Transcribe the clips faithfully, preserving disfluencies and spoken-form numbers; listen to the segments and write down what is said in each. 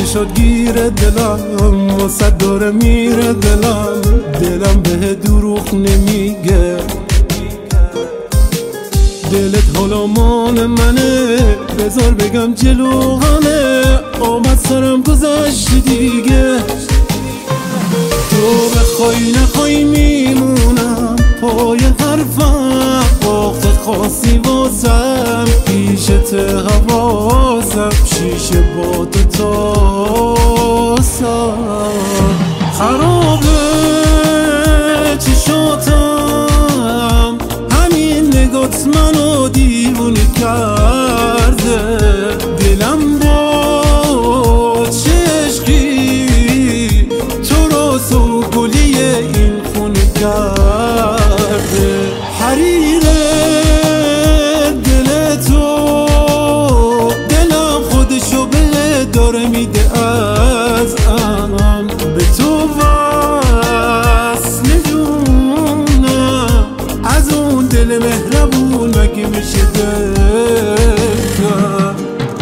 شد گیر دلم، واسه داره میره دلم، دلم به دروغ نمیگه. دلت حالا مال منه، بذار بگم جلوانه، آمد سرم گذشت دیگه. تو بخوای نخوای میمونم پای حرفم، وقت خاصی واسم پیشت حواسم، شیشه با تو تاسم. خرابه چشاتم، همین نگات منو دیوونه کرده، دلم با چشقی تو راز و گلی این خونه کرده. حریر دل تو، دلم خودشو به داره میده از ام، به تو وصل جونم، از اون دل مهربون مگه میشه دل کرد.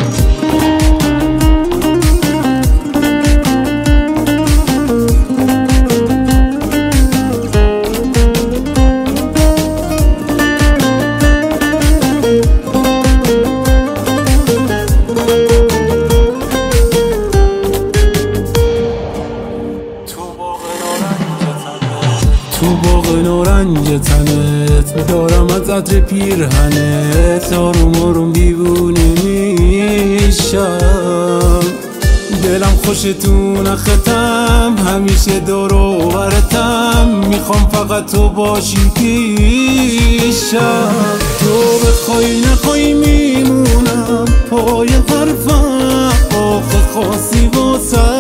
تو باغ نارنج تنت دارم از عطر پیرهنت، آروم آروم دیوونه میشم، دلم خوشتون نختم، همیشه دور و برتم، میخوام فقط تو باشی پیشم. تو بخوای نخوای میمونم پای حرفم، آخه خاصی واسه